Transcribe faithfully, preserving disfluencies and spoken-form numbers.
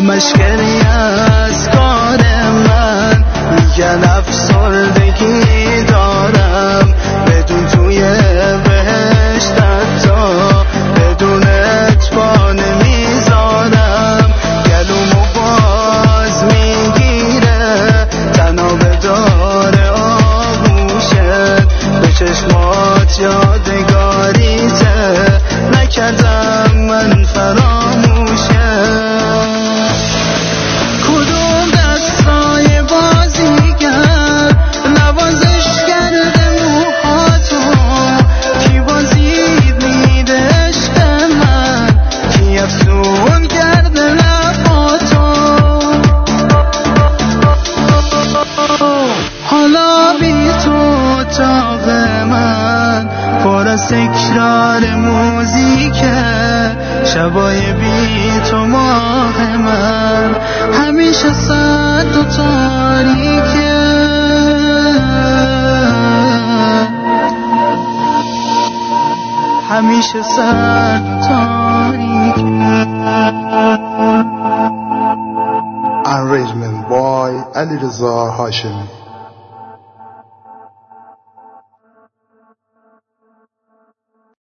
همش گریه از کار من، میگن افسردگی دارم، بدون توی بهشت حتی بدونت پا نمیذارم. گلومو باز میگیره تنها به داره آغوشت، به چشمات یادگاریته نکردم من فراموشه. کدوم دستای بازیگر نوازش کرده موهاتو، کی بازید میده عشق من، کی افسون کرده لباتو. حالا بی تو اتاق من پر از تکرار موزیکه، شبای بی تو ماه من همیشه سرد و تاریکه. همیشه سرد و تاریکه. Arrangement by Ali Reza Hashim.